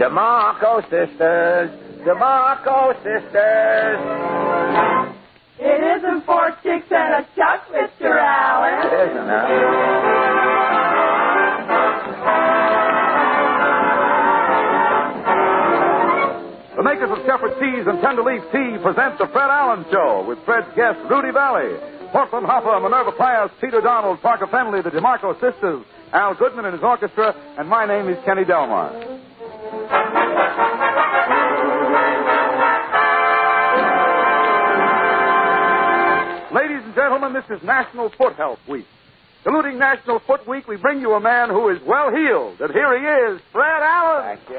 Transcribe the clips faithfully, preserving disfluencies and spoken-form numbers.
DeMarco Sisters. DeMarco Sisters. It isn't four chicks and a chuck, Mister Allen. It isn't, huh? The makers of Shepherd Cheese and Tenderleaf Tea present the Fred Allen Show with Fred's guest, Rudy Valley, Portland Hopper, Minerva Pius, Peter Donald, Parker Fenley, the DeMarco Sisters, Al Goodman and his orchestra, and my name is Kenny Delmar. Ladies and gentlemen, this is National Foot Health Week. Saluting National Foot Week, we bring you a man who is well heeled, and here he is, Fred Allen. Thank you.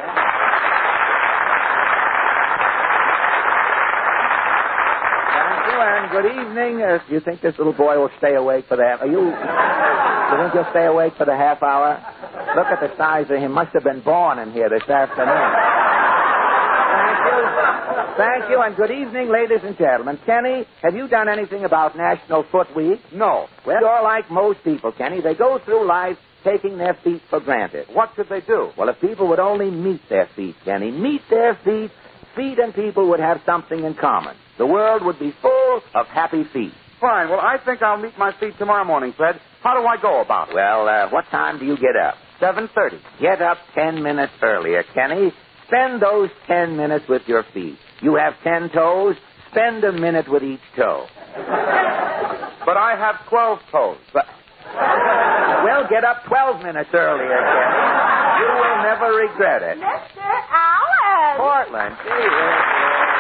And good evening. Uh, do you think this little boy will stay awake for that? Are you? Do you think he'll stay awake for the half hour? Look at the size of him. Must have been born in here this afternoon. Thank you. Thank you, and good evening, ladies and gentlemen. Kenny, have you done anything about National Foot Week? No. Well, you're like most people, Kenny. They go through life taking their feet for granted. What should they do? Well, if people would only meet their feet, Kenny, meet their feet, feet and people would have something in common. The world would be full of happy feet. Fine. Well, I think I'll meet my feet tomorrow morning, Fred. How do I go about it? Well, uh, what time do you get up? seven thirty. Get up ten minutes earlier, Kenny. Spend those ten minutes with your feet. You have ten toes. Spend a minute with each toe. But I have twelve toes. But, well, get up twelve minutes earlier, Kenny. You will never regret it. Mister Allen. Portland. Gee,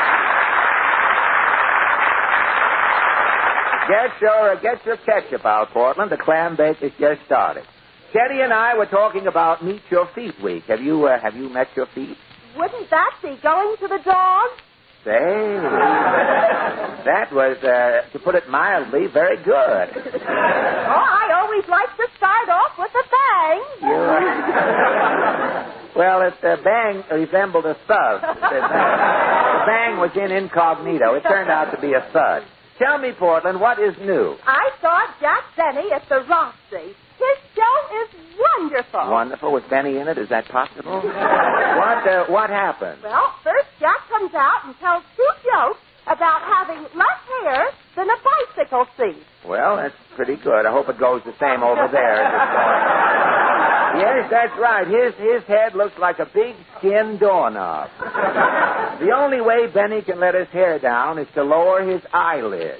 Get your, get your ketchup out, Portland. The clam bake has just started. Teddy and I were talking about Meet Your Feet Week. Have you, uh, have you met your feet? Wouldn't that be going to the dog? Say, that was, uh, to put it mildly, very good. Oh, I always like to start off with a bang. You, uh, well, it, uh, bang resembled a thud. The bang was in incognito. It turned out to be a thud. Tell me, Portland, what is new? I saw Jack Benny at the Roxy. His show is wonderful. Wonderful. Was Benny in it? Is that possible? what, uh, what happened? Well, first Jack comes out and tells two jokes about having less hair than a bicycle seat. Well, that's pretty good. I hope it goes the same over there. Yes, that's right. His, his head looks like a big skin doorknob. The only way Benny can let his hair down is to lower his eyelids.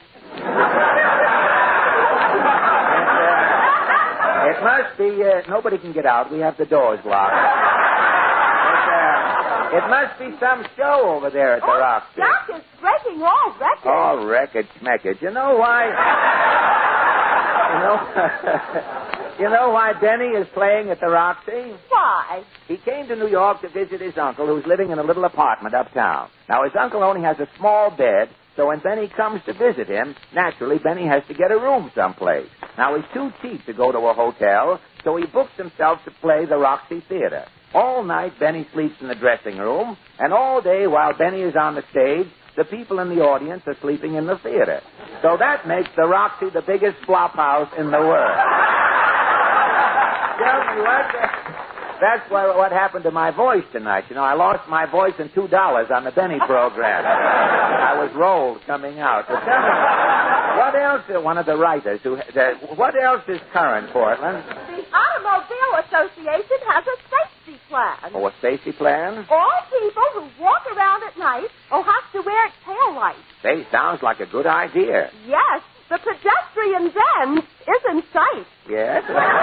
It must be, uh, nobody can get out. We have the doors locked. It, uh, it must be some show over there at the oh, Roxy. Jack is breaking all records. All records, schmeckage. You know why? You know, you know why Benny is playing at the Roxy? Why? He came to New York to visit his uncle, who's living in a little apartment uptown. Now, his uncle only has a small bed, so when Benny comes to visit him, naturally, Benny has to get a room someplace. Now, he's too cheap to go to a hotel, so he books himself to play the Roxy Theater. All night, Benny sleeps in the dressing room, and all day while Benny is on the stage, the people in the audience are sleeping in the theater. So that makes the Roxy the biggest flop house in the world. Tell me what... That's what, what happened to my voice tonight. You know, I lost my voice and two dollars on the Benny program. I was rolled coming out. So tell me, what else? Uh, one of the writers who. Uh, what else is current, Portland? The Automobile Association has a safety plan. Oh, a safety plan? All people who walk around at night will have to wear tail lights. Say, sounds like a good idea. Yes, the pedestrian bend is in sight. Yes.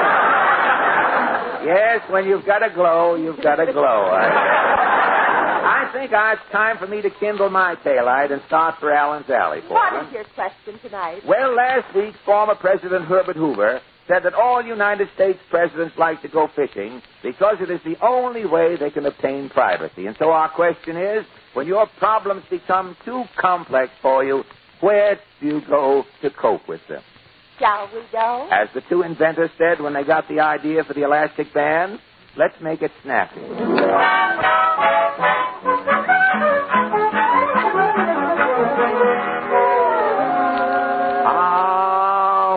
Yes, when you've got a glow, you've got a glow. I, I think uh, it's time for me to kindle my taillight and start for Allen's Alley, Portland. What is your question tonight? Well, last week, former President Herbert Hoover said that all United States presidents like to go fishing because it is the only way they can obtain privacy. And so our question is, when your problems become too complex for you, where do you go to cope with them? Shall we go? As the two inventors said when they got the idea for the elastic band, let's make it snappy. Ah, what a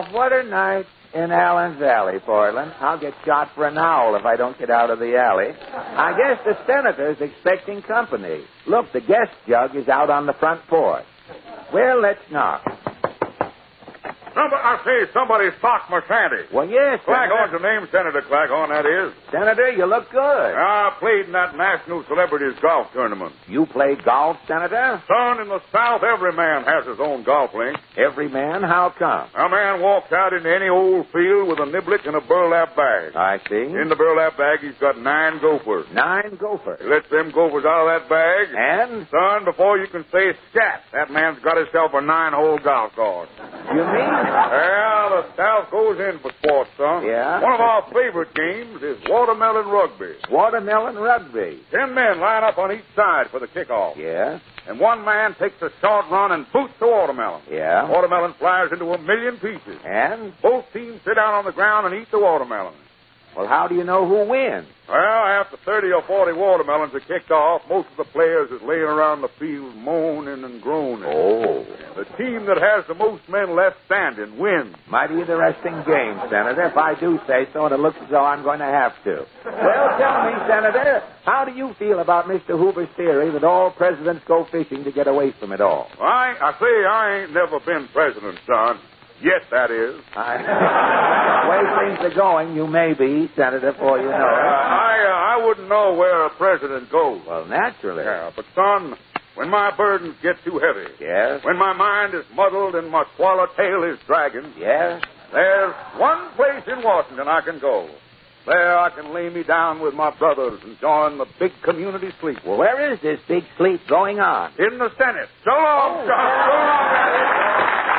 night in Allen's Alley, Portland. I'll get shot for an owl if I don't get out of the alley. I guess the senator's expecting company. Look, the guest jug is out on the front porch. Well, let's knock. Somebody, I say, somebody stocked my shanty. Well, yes, Claghorn's the name, Senator Claghorn, that is. Senator, you look good. I played in that National Celebrities Golf Tournament. You played golf, Senator? Son, in the South, every man has his own golf link. Every man? How come? A man walks out into any old field with a niblick and a burlap bag. I see. In the burlap bag, he's got nine gophers. Nine gophers. He lets them gophers out of that bag. And? Son, before you can say scat, that man's got himself a nine-hole golf course. You mean? Well, the South goes in for sports, son. Yeah? One of our favorite games is watermelon rugby. Watermelon rugby. Ten men line up on each side for the kickoff. Yeah? And one man takes a short run and boots the watermelon. Yeah? Watermelon flies into a million pieces. And? Both teams sit down on the ground and eat the watermelon. Well, how do you know who wins? Well, after thirty or forty watermelons are kicked off, most of the players is laying around the field moaning and groaning. Oh. The team that has the most men left standing wins. Mighty interesting game, Senator. If I do say so, and it looks as though I'm going to have to. Well, tell me, Senator, how do you feel about Mister Hoover's theory that all presidents go fishing to get away from it all? I, I say I ain't never been president, son. Yes, that is. I, the way things are going, you may be, Senator, for you know. Uh, I uh, I wouldn't know where a president goes. Well, naturally. Yeah, but, son, when my burdens get too heavy, Yes? when my mind is muddled and my swallowtail is dragging, Yes? there's one place in Washington I can go. There I can lay me down with my brothers and join the big community sleep. Well, where is this big sleep going on? In the Senate. So long, Oh. son. So long, Daddy.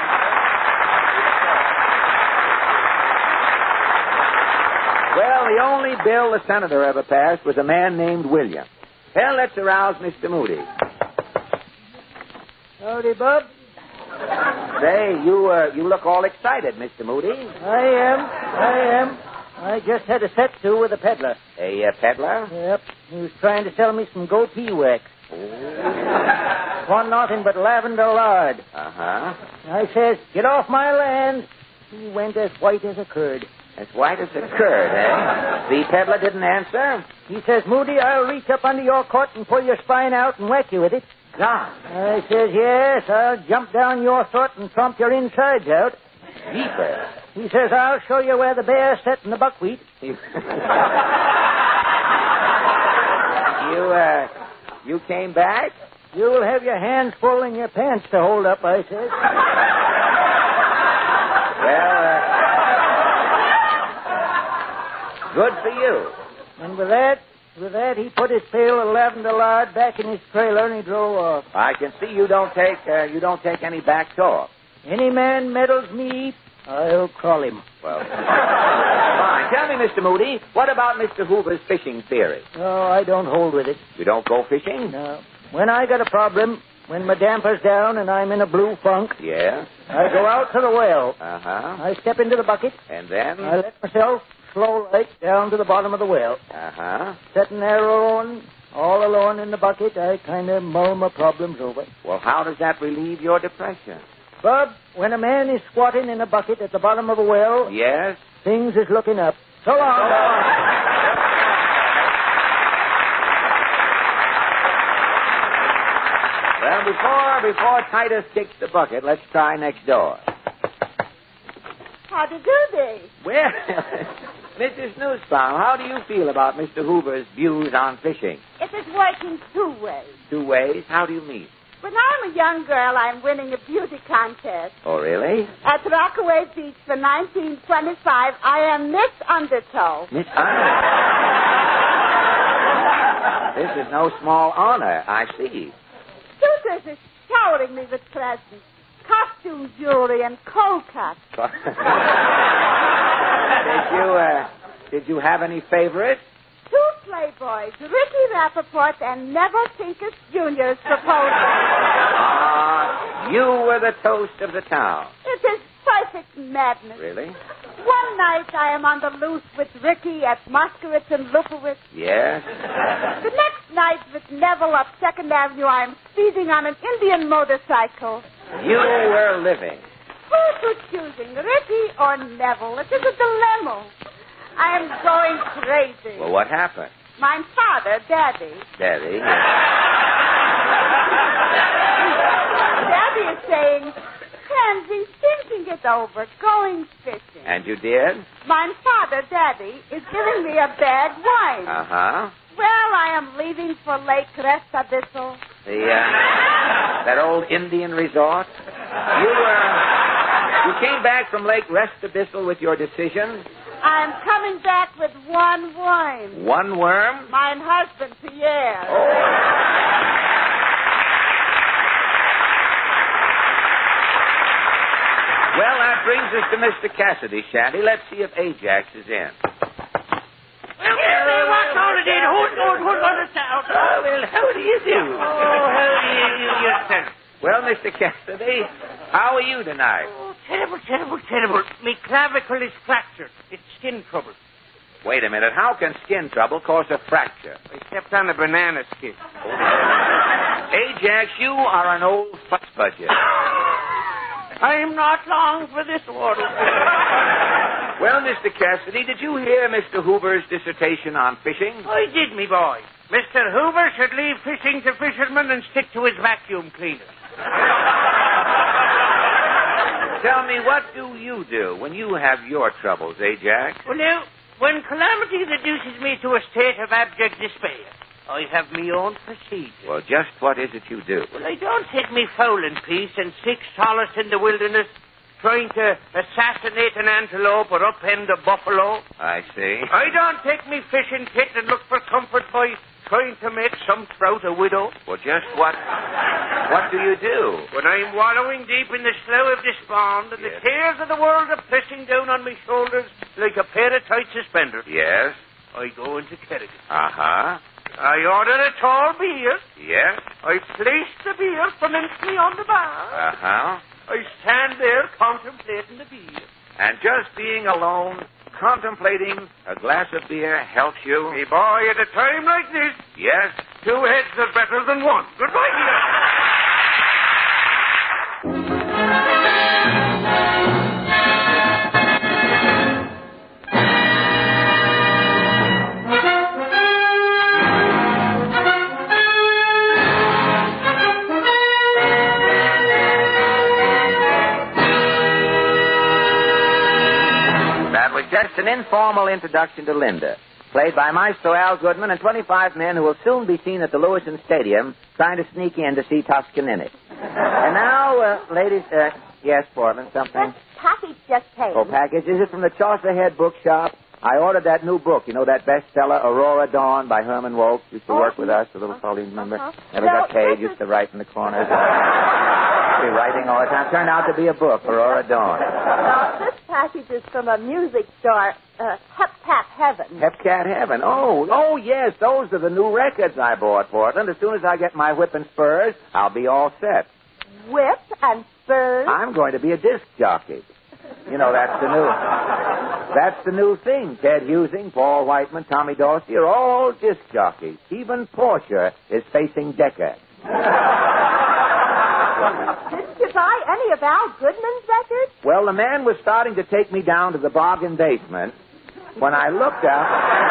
Well, the only bill the senator ever passed was a man named William. Well, let's arouse Mister Moody. Howdy, Bub. Say, you uh, you look all excited, Mister Moody. I am. I am. I just had a set to with a peddler. A uh, peddler? Yep. He was trying to sell me some goatee wax. Want nothing but lavender lard. Uh-huh. I says, get off my land. He went as white as a curd. As white as a curd, eh? The peddler didn't answer? He says, Moody, I'll reach up under your coat and pull your spine out and whack you with it. God. I says, yes, I'll jump down your throat and tromp your insides out. Jeepers. He says, I'll show you where the bears set in the buckwheat. You, you, uh, you came back? You'll have your hands full and your pants to hold up, I says. Well, uh, good for you. And with that, with that, he put his pail of lavender lard back in his trailer and he drove off. I can see you don't take, uh, you don't take any back talk. Any man meddles me, I'll crawl him. Well, fine. Tell me, Mister Moody, what about Mister Hoover's fishing theory? No, I don't hold with it. You don't go fishing? No. When I got a problem, when my damper's down and I'm in a blue funk, Yeah. I go out to the well. Uh-huh. I step into the bucket. And then? I let myself slow like down to the bottom of the well. Uh-huh. Sitting there alone, all alone in the bucket, I kind of mull my problems over. Well, how does that relieve your depression? Bub, when a man is squatting in a bucket at the bottom of a well, Yes? things is looking up. So long. Well, before, before Titus kicks the bucket, let's try next door. How do you do this? Well, Missus Newsbaum, how do you feel about Mister Hoover's views on fishing? It is working two ways. Two ways? How do you mean? When I'm a young girl, I'm winning a beauty contest. Oh, really? At Rockaway Beach for nineteen twenty-five, I am Miss Undertow. Miss Honor. This is no small honor, I see. Suitors are showering me with presents. Costume jewelry and cold cuts. Did you, uh, did you have any favorites? Two playboys, Ricky Rappaport and Neville Pincus Junior's proposal. Ah, you were the toast of the town. It is perfect madness. Really? One night I am on the loose with Ricky at Moskowitz and Lupowitz. Yes? The next night with Neville up Second Avenue, I am speeding on an Indian motorcycle. You were living. Who's who's choosing, Ricky or Neville? It is a dilemma. I am going crazy. Well, what happened? My father, Daddy. Daddy? Daddy is saying, Pansy, thinking it over, going fishing. And you did? My father, Daddy, is giving me a bad wine. Uh-huh. Well, I am leaving for Lake Restabissel. The, uh, that old Indian resort? You, uh, you came back from Lake Restabissel with your decision? I'm coming back with one wine. One worm? Mine husband, Pierre. Oh. Well, that brings us to Mister Cassidy's shanty. Let's see if Ajax is in. Well, what's all it is? Who's going who's going to shout? Oh, well, how do you do? Oh, how do you do yourself? Well, Mister Cassidy, how are you tonight? Oh, terrible, terrible, terrible. My clavicle is fractured. It's skin trouble. Wait a minute. How can skin trouble cause a fracture? I stepped on a banana skin. Ajax, you are an old fuss budget. I'm not long for this water. Well, Mister Cassidy, did you hear Mister Hoover's dissertation on fishing? I did, me boy. Mister Hoover should leave fishing to fishermen and stick to his vacuum cleaner. Tell me, what do you do when you have your troubles, Ajax? Well, now, when calamity reduces me to a state of abject despair, I have my own procedure. Well, just what is it you do? Well, I don't take me fowling piece and seek solace in the wilderness trying to assassinate an antelope or upend a buffalo. I see. I don't take me fishing kit and look for comfort by trying to make some trout a widow. Well, just what what do you do? When I'm wallowing deep in the slough of despond and Yes. the cares of the world are pressing down on my shoulders like a pair of tight suspenders, Yes. I go into Kerrigan. Uh-huh. I order a tall beer. Yes. I place the beer prominently on the bar. Uh-huh. I stand there contemplating the beer. And just being alone, contemplating a glass of beer helps you? Me boy, at a time like this, Yes. two heads are better than one. Goodbye, dear. Just an informal introduction to Linda, played by Maestro Al Goodman and twenty-five men who will soon be seen at the Lewiston Stadium trying to sneak in to see Toscanini. And now, uh, ladies, uh, yes, Portland, something? That package just came. Oh, package. Is it from the Chaucer Head Bookshop? I ordered that new book, you know, that bestseller, Aurora Dawn by Herman Wolfe. Used to Oh, work with he- us, the little fellow, you remember? Uh-huh. Never No, got paid, this used is- to write in the corners. Be writing all the time. Turned out to be a book, Aurora Dawn. Now, this package is from a music store, uh, Hep Tap Heaven. Hepcat Heaven. Oh, oh, yes, those are the new records I bought, Portland. As soon as I get my whip and spurs, I'll be all set. Whip and spurs. I'm going to be a disc jockey. You know, that's the new... That's the new thing. Ted Husing, Paul Whiteman, Tommy Dorsey are all disc jockeys. Even Porsche is facing Decca. Didn't you buy any of Al Goodman's records? Well, the man was starting to take me down to the bargain basement when I looked up...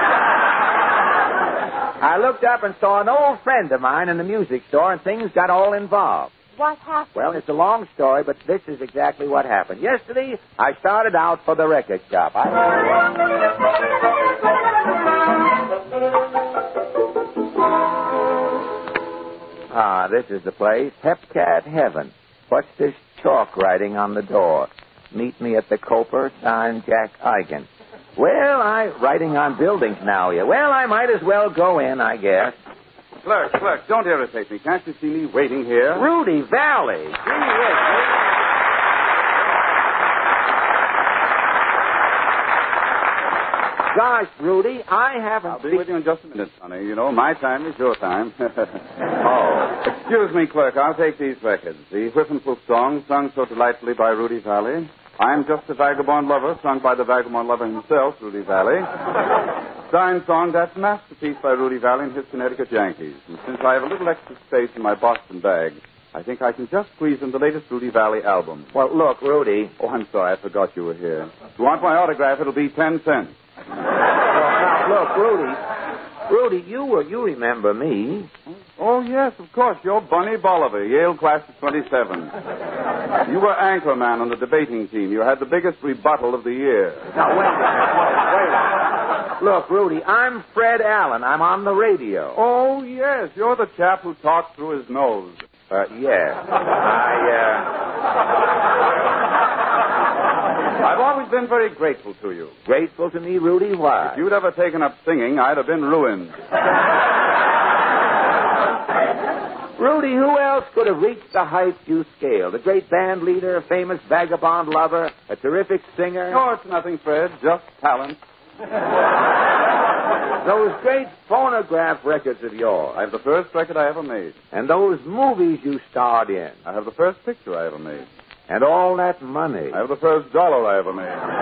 I looked up and saw an old friend of mine in the music store, and things got all involved. What happened? Well, it's a long story, but this is exactly what happened. Yesterday, I started out for the record shop. I... Ah, this is the place. Hepcat Heaven. What's this chalk writing on the door? Meet me at the Coper, signed Jack Eigen. Well, I... Writing on buildings now, yeah. Well, I might as well go in, I guess. Clerk, clerk, don't irritate me. Can't you see me waiting here? Rudy Valley. Gosh, Rudy, I haven't... I'll be seen- with you in just a minute, Sonny. You know, my time is your time. Oh. Excuse me, clerk. I'll take these records. The Whiffenpoof song, sung so delightfully by Rudy Valley. I'm Just a Vagabond Lover, sung by the Vagabond Lover himself, Rudy Valley. Signed song, That Masterpiece by Rudy Valley and his Connecticut Yankees. And since I have a little extra space in my Boston bag, I think I can just squeeze in the latest Rudy Valley album. Well, look, Rudy. Oh, I'm sorry. I forgot you were here. If you want my autograph, it'll be ten cents. Well, now, look, Rudy. Rudy, you were, you remember me. Oh, yes, of course. You're Bunny Bolivar, Yale class of twenty-seven. You were anchorman on the debating team. You had the biggest rebuttal of the year. Now, wait a minute. Wait a minute. Look, Rudy, I'm Fred Allen. I'm on the radio. Oh, yes. You're the chap who talked through his nose. Uh, yes. I, uh... I've always been very grateful to you. Grateful to me, Rudy? Why? If you'd ever taken up singing, I'd have been ruined. Rudy, who else could have reached the heights you scaled? A great band leader, a famous vagabond lover, a terrific singer? No, it's nothing, Fred. Just talent. Those great phonograph records of yours. I have the first record I ever made. And those movies you starred in. I have the first picture I ever made. And all that money. I have the first dollar I ever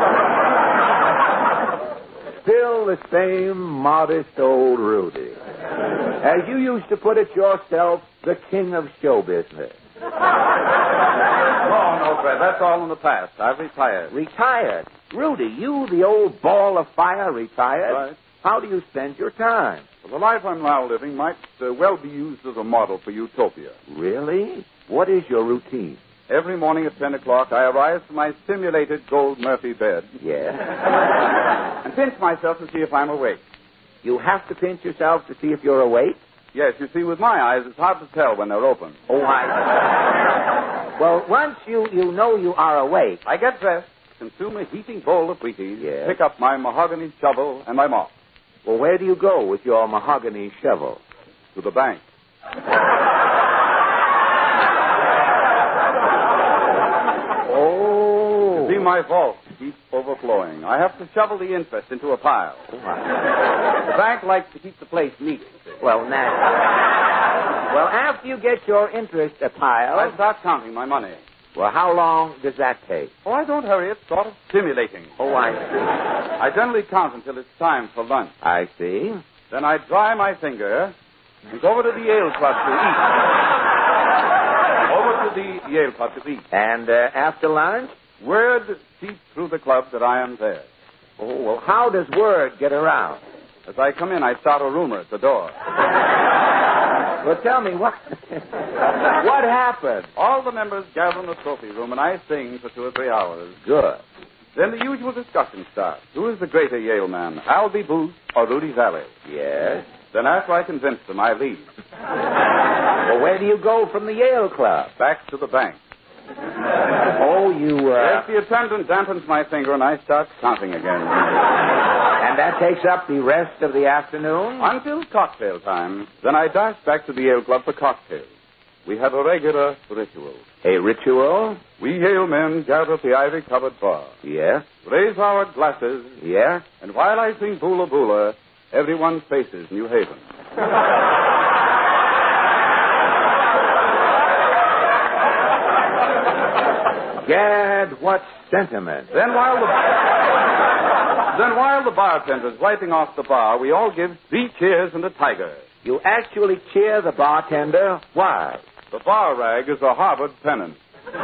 made. Still the same modest old Rudy. As you used to put it yourself, the king of show business. Oh, no, Fred. That's all in the past. I've retired. Retired? Rudy, you, the old ball of fire, retired? Right. How do you spend your time? Well, the life I'm now living might uh, well be used as a model for utopia. Really? What is your routine? Every morning at ten o'clock, I arise from my simulated gold Murphy bed. Yes? And pinch myself to see if I'm awake. You have to pinch yourself to see if you're awake? Yes, you see, with my eyes, it's hard to tell when they're open. Oh, I... Well, once you, you know you are awake... I get dressed, consume a heaping bowl of Wheaties, yes. Pick up my mahogany shovel and my mop. Well, where do you go with your mahogany shovel? To the bank. Oh. You see, my vault keeps overflowing. I have to shovel the interest into a pile. Oh, my. The bank likes to keep the place neat. Well, now. Well, after you get your interest a pile... I start counting my money. Well, how long does that take? Oh, I don't hurry. It's sort of stimulating. Oh, I see. I generally count until it's time for lunch. I see. Then I dry my finger and go over to the Yale Club to eat. Over to the Yale Club to eat. And uh, after lunch? Word seeps through the club that I am there. Oh, well, how does word get around? As I come in, I start a rumor at the door. Well, tell me, what what happened? All the members gather in the trophy room, and I sing for two or three hours. Good. Then the usual discussion starts. Who is the greater Yale man, Albie Booth or Rudy Valley? Yes. Then after I convince them, I leave. Well, where do you go from the Yale Club? Back to the bank. Oh, you, uh... Yes, the attendant dampens my finger, and I start counting again. And that takes up the rest of the afternoon? Until cocktail time. Then I dash back to the Yale Club for cocktails. We have a regular ritual. A ritual? We Yale men gather at the ivy-covered bar. Yes. Raise our glasses. Yes. And while I sing Boola Boola, everyone faces New Haven. Gad, what sentiment. Then while the... Then while the bartender's wiping off the bar, we all give three cheers and a tiger. You actually cheer the bartender? Why? The bar rag is a Harvard pennant.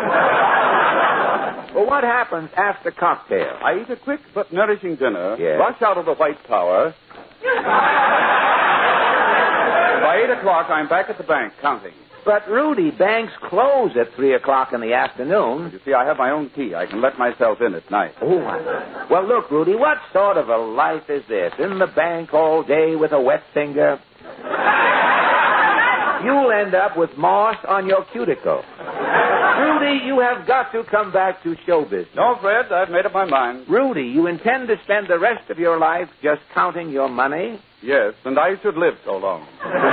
Well, what happens after cocktail? I eat a quick but nourishing dinner, yes. rush out of the White Tower. By eight o'clock, I'm back at the bank counting. But, Rudy, banks close at three o'clock in the afternoon. You see, I have my own key. I can let myself in at night. Oh, I... Well, look, Rudy, what sort of a life is this? In the bank all day with a wet finger? You'll end up with moss on your cuticle. Rudy, you have got to come back to show business. No, Fred, I've made up my mind. Rudy, you intend to spend the rest of your life just counting your money? Yes, and I should live so long.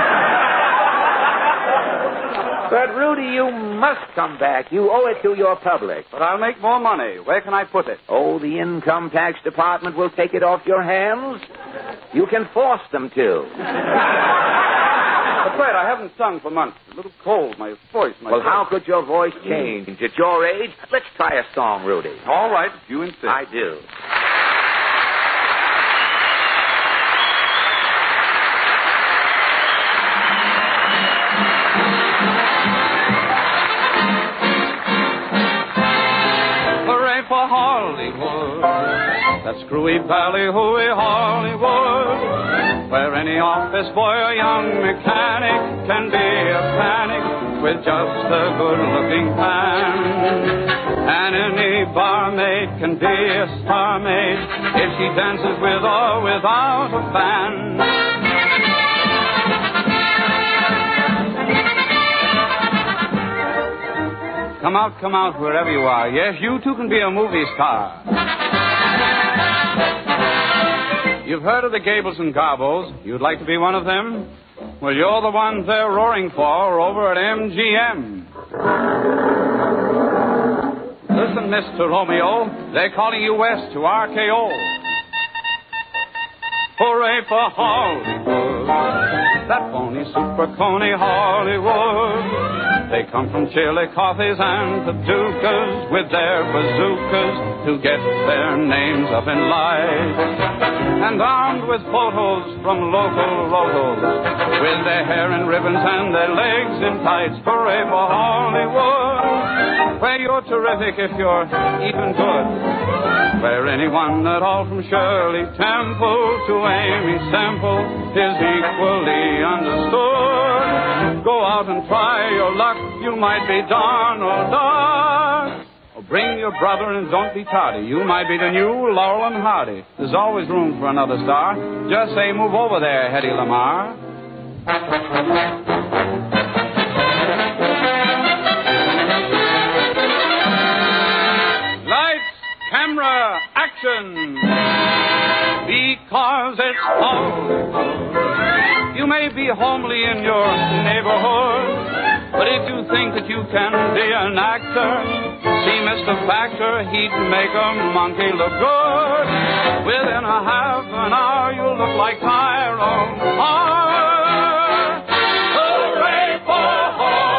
But, Rudy, you must come back. You owe it to your public. But I'll make more money. Where can I put it? Oh, the income tax department will take it off your hands. You can force them to. But, Fred, I haven't sung for months. A little cold, my voice. My well, voice. how could your voice change? At your age, let's try a song, Rudy. All right, if you insist. I do. Screwy Valley, hooey Hollywood, where any office boy or young mechanic can be a panic with just a good-looking pan. And any barmaid can be a star maid if she dances with or without a fan. Come out, come out, wherever you are. Yes, you too can be a movie star. You've heard of the Gables and Gobbles. You'd like to be one of them? Well, you're the ones they're roaring for over at M G M. Listen, Mister Romeo, they're calling you west to R K O. Hooray for Hollywood, that phony super coney Hollywood. They come from Chillicothe's and Paducahs with their bazookas to get their names up in lights. And armed with photos from local rotos, with their hair in ribbons and their legs in tights. Hooray for Hollywood, where you're terrific if you're even good. Where anyone at all from Shirley Temple to Amy Semple is equally understood. Go out and try your luck, you might be Donald Duck. Oh, bring your brother and don't be tardy. You might be the new Laurel and Hardy. There's always room for another star. Just say move over there, Hedy Lamarr. Camera, action! Because it's Hollywood. You may be homely in your neighborhood, but if you think that you can be an actor, see Mister Factor, he'd make a monkey look good. Within a half an hour, you'll look like Tyrone Power. Hooray for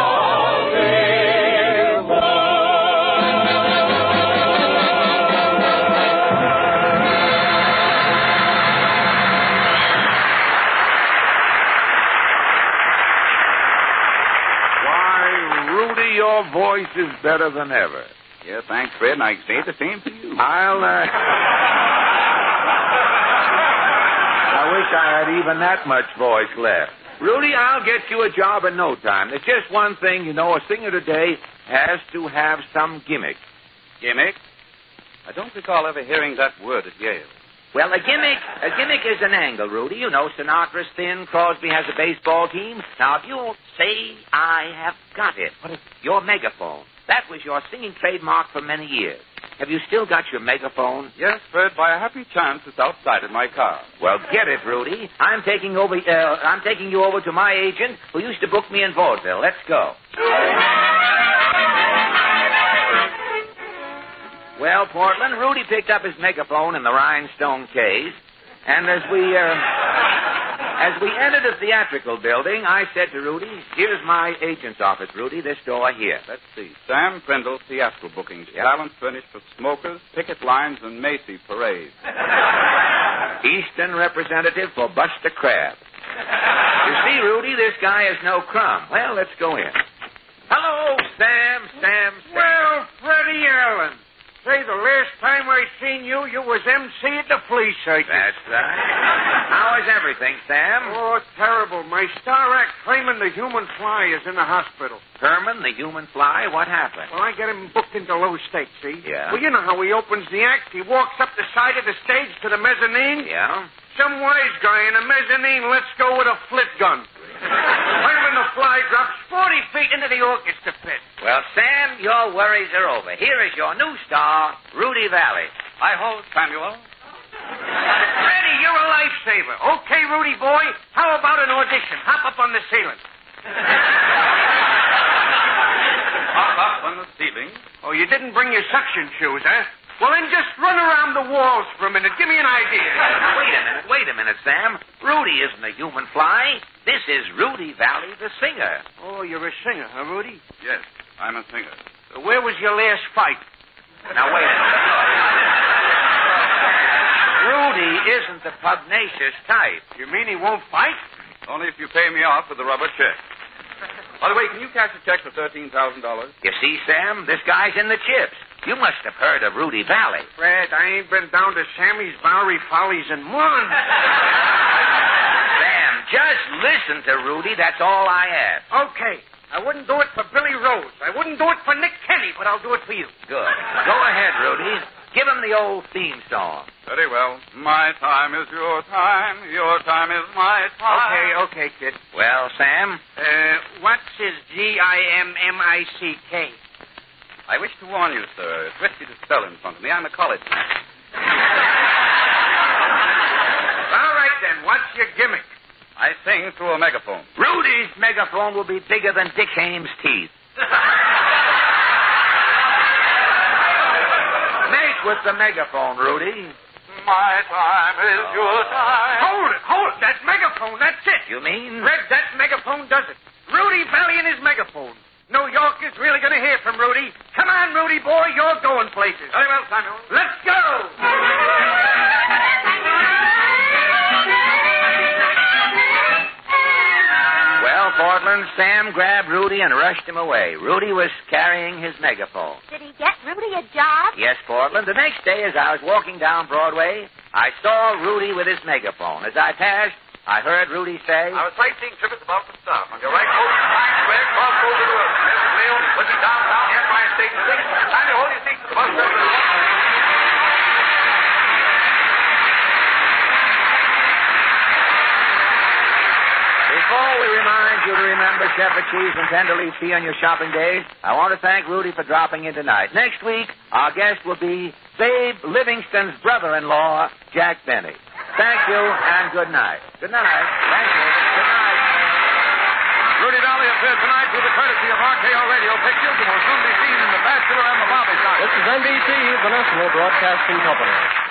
your voice is better than ever. Yeah, thanks, Fred, and I can say the same for you. I'll, uh... I wish I had even that much voice left. Rudy, I'll get you a job in no time. There's just one thing, you know, a singer today has to have some gimmick. Gimmick? I don't recall ever hearing that word at Yale. Well, a gimmick, a gimmick is an angle, Rudy. You know, Sinatra's thin, Crosby has a baseball team. Now, if you'll say, I have got it, what is your megaphone? That was your singing trademark for many years. Have you still got your megaphone? Yes, Fred, by a happy chance it's outside in my car. Well, get it, Rudy. I'm taking over. Uh, I'm taking you over to my agent, who used to book me in vaudeville. Let's go. Well, Portland, Rudy picked up his megaphone in the rhinestone case, and as we, uh, as we entered the theatrical building, I said to Rudy, here's my agent's office, Rudy, this door here. Let's see. Sam Prindle, theatrical bookings. Yep. Balance furnished for smokers, picket lines, and Macy parades. Eastern representative for Buster Crabbe. You see, Rudy, this guy is no crumb. Well, let's go in. Hello, Sam, Sam, Sam. Well, Freddie Allen. Say, the last time I seen you, you was M C at the flea circus. That's right. How is everything, Sam? Oh, terrible. My star act, Herman the Human Fly, is in the hospital. Herman the Human Fly? What happened? Well, I got him booked into low stakes, see? Yeah. Well, you know how he opens the act. He walks up the side of the stage to the mezzanine. Yeah. Some wise guy in the mezzanine lets go with a flit gun. Herman the Fly drops forty feet into the orchestra pit. Well, Sam, your worries are over. Here is your new star, Rudy Valley. Hi ho, Samuel. Freddie, you're a lifesaver. Okay, Rudy boy, how about an audition? Hop up on the ceiling. Hop up on the ceiling? Oh, you didn't bring your suction shoes, huh? Well, then just run around the walls for a minute. Give me an idea. Now, wait a minute, wait a minute, Sam. Rudy isn't a human fly. This is Rudy Valley, the singer. Oh, you're a singer, huh, Rudy? Yes, I'm a singer. Uh, where was your last fight? Now, wait a minute. Rudy isn't the pugnacious type. You mean he won't fight? Only if you pay me off with a rubber check. By the way, can you cash a check for thirteen thousand dollars? You see, Sam, this guy's in the chips. You must have heard of Rudy Valley. Fred, I ain't been down to Sammy's Bowery Follies in months. Sam, just listen to Rudy. That's all I ask. Okay. I wouldn't do it for Billy Rose. I wouldn't do it for Nick Kenny, but I'll do it for you. Good. Go ahead, Rudy. Give him the old theme song. Very well. My time is your time. Your time is my time. Okay, okay, kid. Well, Sam? Uh, what's his G I M M I C K? I wish to warn you, sir. It's risky to spell in front of me. I'm a college man. All right, then. What's your gimmick? I sing through a megaphone. Rudy's megaphone will be bigger than Dick Hames' teeth. Make with the megaphone, Rudy. My time is your time. Hold it, hold it. That megaphone, that's it. You mean? Fred, that megaphone does it. Rudy Valley and his megaphone. New York is really going to hear from Rudy. Come on, Rudy boy, you're going places. Very well, Samuel. Let's go. Well, Portland, Sam grabbed Rudy and rushed him away. Rudy was carrying his megaphone. Did he get Rudy a job? Yes, Portland. The next day, as I was walking down Broadway, I saw Rudy with his megaphone. As I passed, I heard Rudy say, Our sightseeing trip is about to start. On your right, go to Times Square, cross over the road. There's the rail, looking downtown, Empire State Building. Time to hold your seats to the bus terminal. Before we remind you to remember shepherd cheese and tender leaf tea on your shopping days, I want to thank Rudy for dropping in tonight. Next week, our guest will be Babe Livingston's brother-in-law, Jack Benny. Thank you, and good night. Good night. Thank you. Good night. Rudy Valley appears tonight through the courtesy of R K O Radio Pictures and will soon be seen in The Bachelor and the Bobby Sox. This is N B C, the National Broadcasting Company.